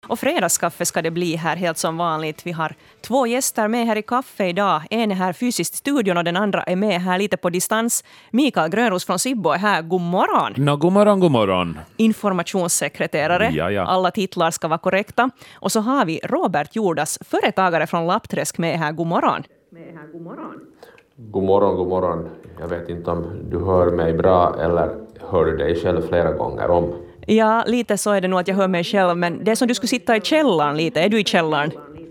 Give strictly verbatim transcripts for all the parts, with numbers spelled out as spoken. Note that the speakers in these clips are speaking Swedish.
Och fredagskaffe ska det bli här helt som vanligt. Vi har två gäster med här i kaffe idag. En är här fysiskt i studion och den andra är med här lite på distans. Mikael Grönros från Sibbo är här. God morgon. No, god morgon, god morgon. Informationssekreterare. Ja, ja. Alla titlar ska vara korrekta. Och så har vi Robert Jordas, företagare från Lappträsk med här. God morgon. Med här. God morgon. God morgon, god morgon. Jag vet inte om du hör mig bra eller hör du dig själv flera gånger om. Ja, lite så är det nog att jag hör mig själv, men det är som du skulle sitta i källaren lite. Är du i källaren?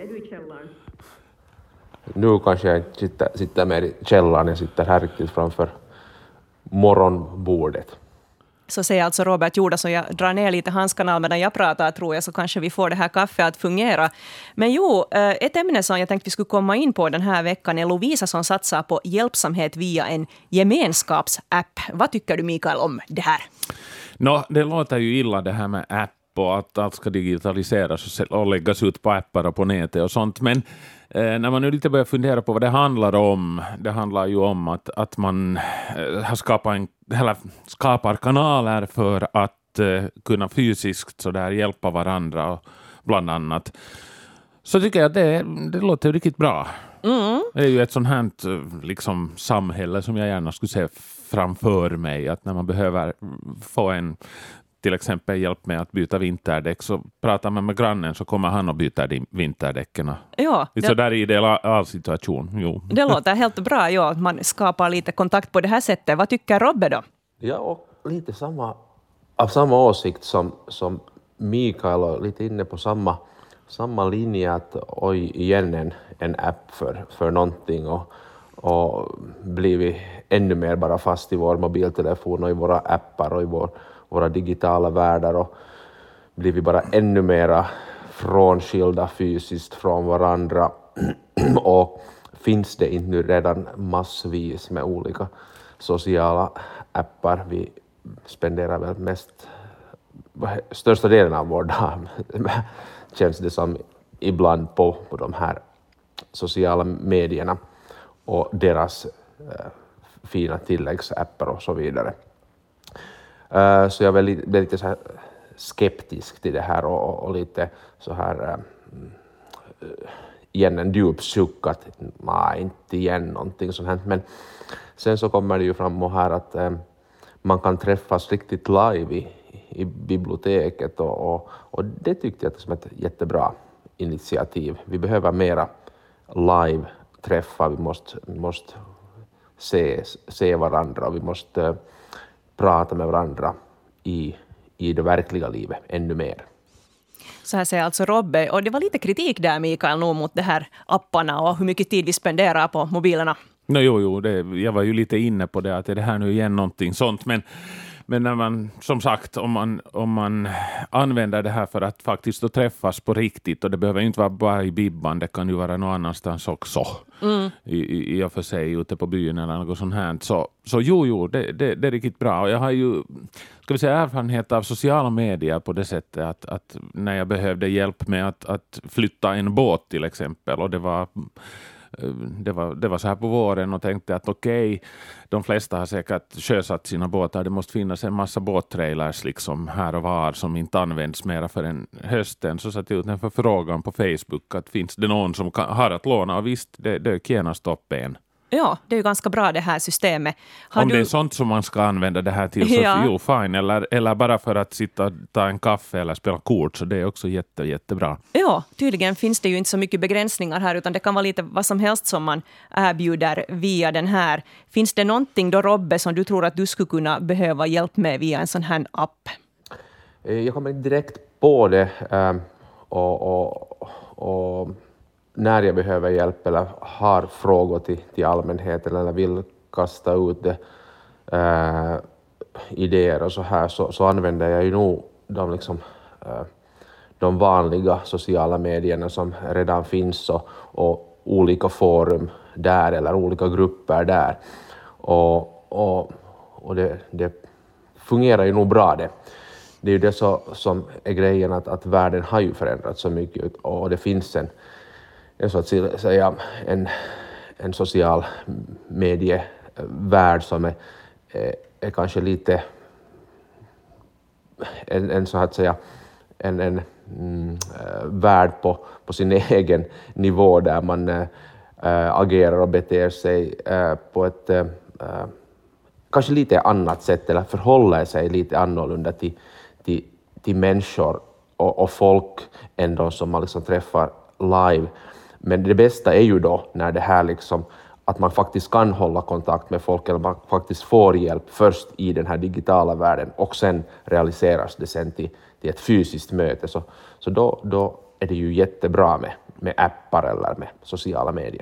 Nu kanske jag sitter, sitter mer i källaren, jag sitter här riktigt framför morgonbordet. Så säger alltså Robert Jordas, och jag drar ner lite handskanal medan jag pratar, tror jag, så kanske vi får det här kaffet att fungera. Men jo, ett ämne som jag tänkte vi skulle komma in på den här veckan är Lovisa som satsar på hjälpsamhet via en gemenskapsapp. Vad tycker du, Mikael, om det här? No, det låter ju illa det här med app och att allt ska digitaliseras och läggas ut på appar och på nätet och sånt. Men eh, när man nu lite börjar fundera på vad det handlar om, det handlar ju om att, att man eh, har skapat en, eller skapar kanaler för att eh, kunna fysiskt så där hjälpa varandra och bland annat. Så tycker jag att det, det låter riktigt bra. Mm. Det är ju ett sånt här liksom, samhälle som jag gärna skulle se framför mig, att när man behöver få en till exempel hjälp med att byta vinterdäck, så pratar man med grannen så kommer han att byta vinterdäcken. Ja, det, så där är det all situation. Jo. Det låter helt bra, ja, att man skapar lite kontakt på det här sättet. Vad tycker Robbe då? Ja, och lite samma, av samma åsikt som, som Mikael, och lite inne på samma, samma linje, att oj, igen en, en app för, för någonting och, och blivit ännu mer bara fast i vår mobiltelefon och i våra appar och i vår, våra digitala världar, och blivit bara ännu mera frånskilda fysiskt från varandra. Och finns det inte nu redan massvis med olika sociala appar? Vi spenderar väl mest största delen av vår dag, känns det som, ibland på, på de här sociala medierna och deras eh, fina tilläggsappar och så vidare. Uh, så jag är lite, lite så här skeptisk till det här och, och lite så här uh, igen en djup suck att nej, inte igen någonting sånt här. Men sen så kommer det ju fram här att um, man kan träffas riktigt live i, i biblioteket och, och, och det tyckte jag som ett jättebra initiativ. Vi behöver mera live träffa, vi måste, måste se, se varandra och vi måste uh, prata med varandra i, i det verkliga livet ännu mer. Så här säger alltså Robbe. Och det var lite kritik där, Mikael, nog mot de här apparna och hur mycket tid vi spenderar på mobilerna. No, jo, jo det, jag var ju lite inne på det, att är det här nu igen någonting sånt. Men, men när man, som sagt, om man, om man använder det här för att faktiskt då träffas på riktigt, och det behöver inte vara bara i Bibban, det kan ju vara någon annanstans också. Mm. I, i, i och för sig ute på byn eller något sånt här. Så, så jo, jo, det, det, det är riktigt bra. Och jag har ju, ska vi säga, erfarenhet av sociala medier på det sättet att, att när jag behövde hjälp med att, att flytta en båt till exempel, och det var... Det var, det var så här på våren, och tänkte att okej, okay, de flesta har säkert sjösatt sina båtar. Det måste finnas en massa båttrailers liksom här och var som inte används mera förrän hösten. Så satt jag ut en förfrågan på Facebook att finns det någon som kan, har att låna, och visst, det dök genast upp en. Ja, det är ju ganska bra det här systemet. Har Om du... det är sånt som man ska använda det här till, så ja. Jo, fine. Eller, eller bara för att sitta och ta en kaffe eller spela kort, så det är också jätte, jättebra. Ja, tydligen finns det ju inte så mycket begränsningar här, utan det kan vara lite vad som helst som man erbjuder via den här. Finns det någonting då, Robbe, som du tror att du skulle kunna behöva hjälp med via en sån här app? Jag kommer direkt på det och... och, och... när jag behöver hjälp eller har frågor till, till allmänheten eller vill kasta ut det, äh, idéer och så här, så, så använder jag ju nog de, liksom, äh, de vanliga sociala medierna som redan finns, och, och olika forum där eller olika grupper där. Och, och, och det, det fungerar ju nog bra det. Det är ju det så, som är grejen, att, att världen har ju förändrats så mycket, och det finns en en så att säga en, en social medievärld som är, är, är kanske lite en, en så att säga en, en mm, värld på, på sin egen nivå där man äh, agerar och beter sig äh, på ett äh, kanske lite annat sätt eller förhåller sig lite annorlunda till, till, till människor och, och folk än de som man liksom träffar live. Men det bästa är ju då när det här liksom att man faktiskt kan hålla kontakt med folk eller man faktiskt får hjälp först i den här digitala världen och sen realiseras det sen till, till ett fysiskt möte. Så, så då, då är det ju jättebra med, med appar eller med sociala medier.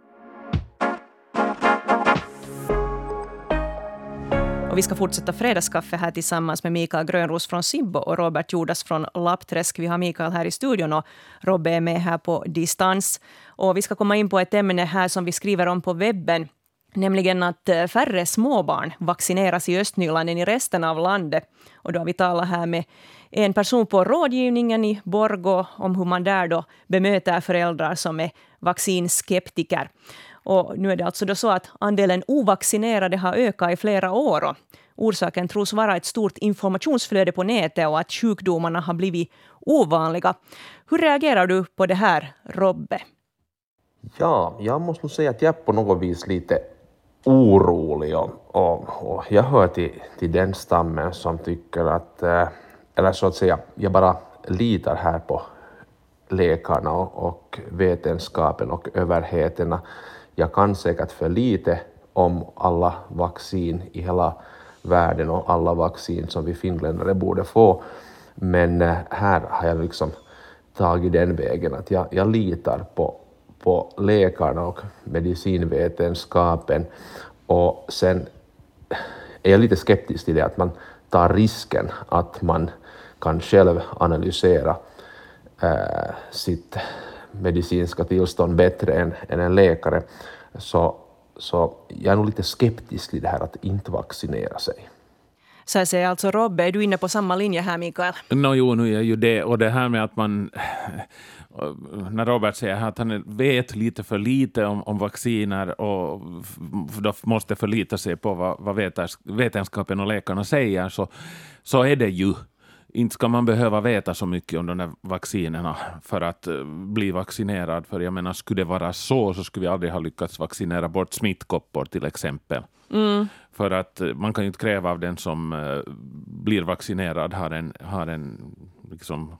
Och vi ska fortsätta fredagskaffe här tillsammans med Mikael Grönros från Sibbo och Robert Jordas från Lappträsk. Vi har Mikael här i studion och Robbe är med här på distans. Och vi ska komma in på ett ämne här som vi skriver om på webben. Nämligen att färre småbarn vaccineras i Östnyland än i resten av landet. Och då har vi talat här med en person på rådgivningen i Borgå om hur man där då bemöter föräldrar som är vaccinskeptiker. Och nu är det alltså då så att andelen ovaccinerade har ökat i flera år. Och orsaken tros vara ett stort informationsflöde på nätet och att sjukdomarna har blivit ovanliga. Hur reagerar du på det här, Robbe? Ja, jag måste nog säga att jag är på något vis lite orolig och, och, och jag hör till, till den stammen som tycker att, eller så att säga, jag bara litar här på läkarna och, och vetenskapen och överheterna. Jag kan säkert för lite om alla vaccin i hela världen och alla vaccin som vi finländare borde få. Men här har jag liksom tagit den vägen att jag, jag litar på, på läkarna och medicinvetenskapen. Och sen är jag lite skeptisk till det att man tar risken att man kan själv analysera äh, sitt medicinska tillstånd bättre än, än en läkare. Så, så jag är nog lite skeptisk till det här att inte vaccinera sig. Så jag säger alltså Robbe, är du inne på samma linje här, Mikael? No, jo, nu är ju det. Och det här med att man, när Robert säger att han vet lite för lite om, om vacciner och då måste förlita sig på vad, vad vetenskapen och läkarna säger, så, så är det ju. Inte ska man behöva veta så mycket om de där vaccinerna för att bli vaccinerad. För jag menar, skulle det vara så så skulle vi aldrig ha lyckats vaccinera bort smittkoppor till exempel. Mm. För att man kan ju inte kräva av den som blir vaccinerad har en, har en liksom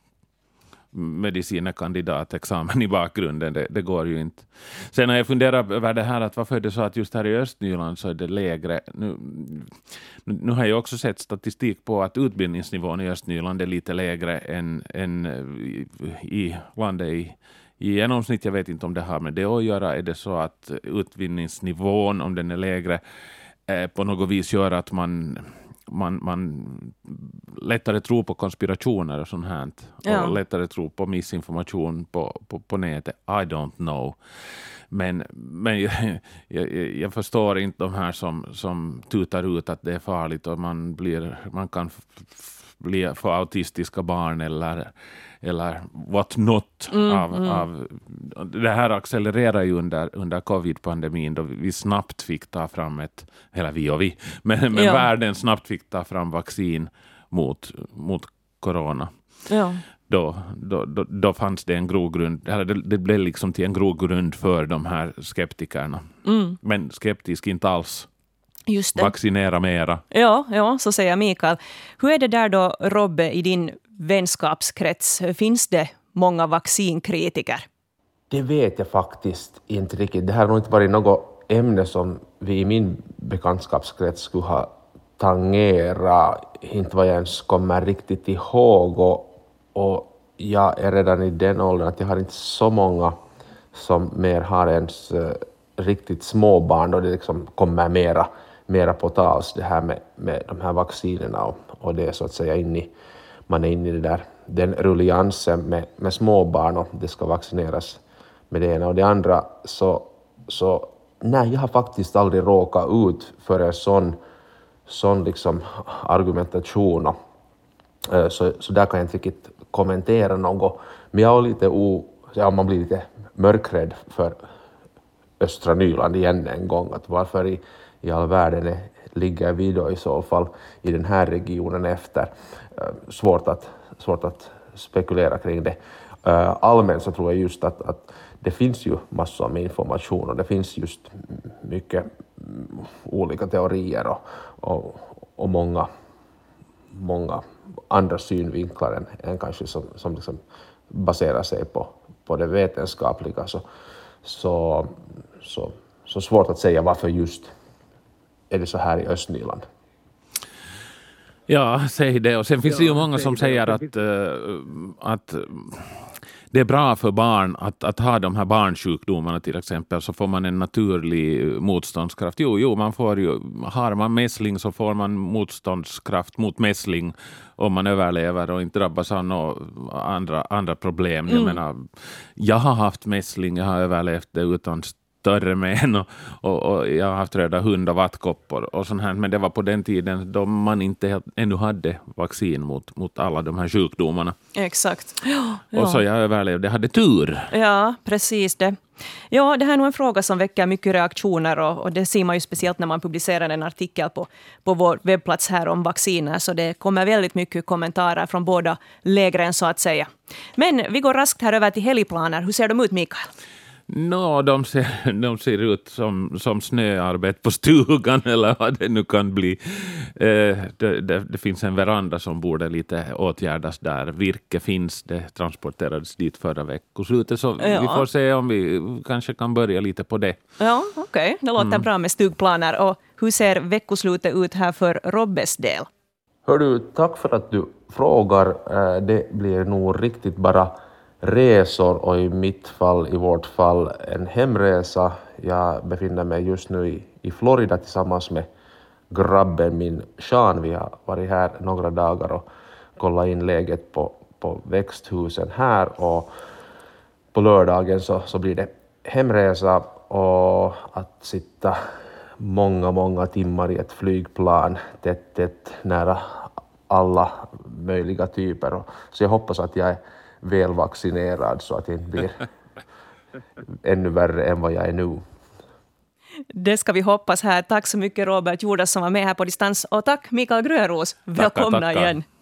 medicinekandidatexamen i bakgrunden. Det, det går ju inte. Sen har jag funderat över det här att varför är det så att just här i Östnyland så är det lägre. Nu, nu har jag också sett statistik på att utbildningsnivån i Östnyland är lite lägre än, än i, i landet i, i genomsnitt. Jag vet inte om det har med det att göra. Är det så att utbildningsnivån, om den är lägre, eh, på något vis gör att man Man, man lättare tror på konspirationer och sånt här. Ja. Och lättare tror på missinformation på, på, på nätet. I don't know. Men, men jag, jag, jag förstår inte de här som, som tutar ut att det är farligt och man, blir, man kan f- f- bli få autistiska barn eller, eller what not. Mm, av, mm. Av, det här accelererar ju under, under covid-pandemin då vi snabbt fick ta fram ett, eller vi och vi, men, men ja. världen snabbt fick ta fram vaccin mot, mot corona. Ja. Då, då, då, då fanns det en grogrund, eller det, det blev liksom till en grogrund för de här skeptikerna. Mm. Men skeptisk inte alls. Just det. Vaccinera mera. Ja, ja, så säger Mikael. Hur är det där då, Robbe, i din vänskapskrets? Finns det många vaccinkritiker? Det vet jag faktiskt inte riktigt. Det här har nog inte varit något ämne som vi i min bekantskapskrets skulle ha tangerat. Inte vad jag ens kommer riktigt ihåg. Och, och jag är redan i den åldern att jag har inte så många som mer har ens uh, riktigt små barn. Och det liksom kommer mera, mera på tals det här med, med de här vaccinerna. Och, och det är så att säga in i, man är inne i det där, den rulliansen med, med små barn och det ska vaccineras med det ena och det andra. Så, så nej, jag har faktiskt aldrig råkat ut för en sån, sån liksom argumentation. Och, så, så där kan jag inte riktigt kommentera något. Men jag är lite o, ja, man blir lite mörkrädd för östra Nyland igen en gång. Att varför i, i all världen är, ligger vi då i så fall i den här regionen efter. Svårt att, svårt att spekulera kring det. Uh, allmänt så tror jag just att, att det finns ju massor med information och det finns just mycket olika teorier och, och, och många, många andra synvinklar än, än kanske som, som liksom baserar sig på, på det vetenskapliga. Så, så, så, så svårt att säga varför just är det så här i Östnyland. Ja, säg det. Och sen finns ja, det ju många som säger att, uh, att det är bra för barn att, att ha de här barnsjukdomarna till exempel, så får man en naturlig motståndskraft. Jo, jo, man får ju, har man mässling så får man motståndskraft mot mässling om man överlever och inte drabbas av några andra, andra problem. Mm. Jag menar, jag har haft mässling, jag har överlevt det utan större men och, och, och jag har haft röda hund och vattkoppor och sånt här, men det var på den tiden då man inte ännu hade vaccin mot, mot alla de här sjukdomarna. Exakt. Ja, ja. Och så jag överlevde, jag hade tur. Ja, precis det. Ja, det här är nog en fråga som väcker mycket reaktioner och, och det ser man ju speciellt när man publicerar en artikel på, på vår webbplats här om vacciner, så det kommer väldigt mycket kommentarer från båda lägren så att säga. Men vi går raskt här över till helgplaner. Hur ser de ut, Mikael? No, de ser, de ser ut som, som snöarbete på stugan eller vad det nu kan bli. Eh, det, det, det finns en veranda som borde lite åtgärdas där. Virke finns, det transporterades dit förra veckoslutet. Så ja. Vi får se om vi kanske kan börja lite på det. Ja, okej. Okay. Det låter mm. bra med stugplaner. Och hur ser veckoslutet ut här för Robbes del? Hör du, tack för att du frågar. Det blir nog riktigt bara resor och i mitt fall, i vårt fall, en hemresa. Jag befinner mig just nu i, i Florida tillsammans med grabben min Sean. Vi har varit här några dagar och kollat in läget på, på växthusen här, och på lördagen så, så blir det hemresa och att sitta många, många timmar i ett flygplan tätt, tätt nära alla möjliga typer. Och, så jag hoppas att jag är väl vaccinerad så att det inte blir ännu värre än vad jag är nu. Det ska vi hoppas här. Tack så mycket Robert Jordas som var med här på distans. Och tack Mikael Grönros. Välkomna tackar, tackar. igen.